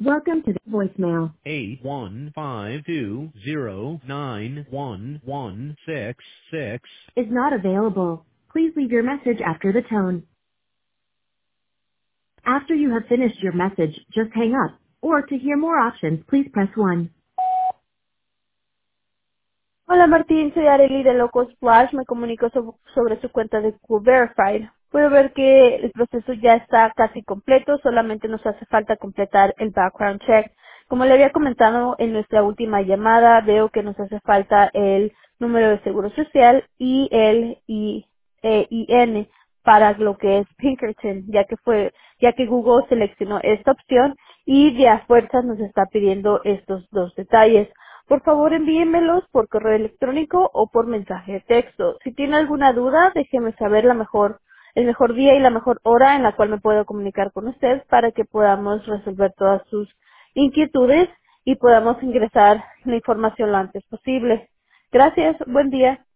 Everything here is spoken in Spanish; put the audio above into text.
Welcome to the voicemail. 8152091166 Is not available. Please leave your message after the tone. After you have finished your message, just hang up. Or to hear more options, please press 1. Hola Martín, soy Arely de Locos Splash. Me comunico sobre su cuenta de Q-Verified. Puedo ver que el proceso ya está casi completo, solamente nos hace falta completar el background check. Como le había comentado en nuestra última llamada, veo que nos hace falta el número de seguro social y el EIN para lo que es Pinkerton, ya que Google seleccionó esta opción y de a fuerzas nos está pidiendo estos dos detalles. Por favor, envíenmelos por correo electrónico o por mensaje de texto. Si tiene alguna duda, déjeme saber el mejor día y la mejor hora en la cual me puedo comunicar con usted para que podamos resolver todas sus inquietudes y podamos ingresar la información lo antes posible. Gracias, buen día.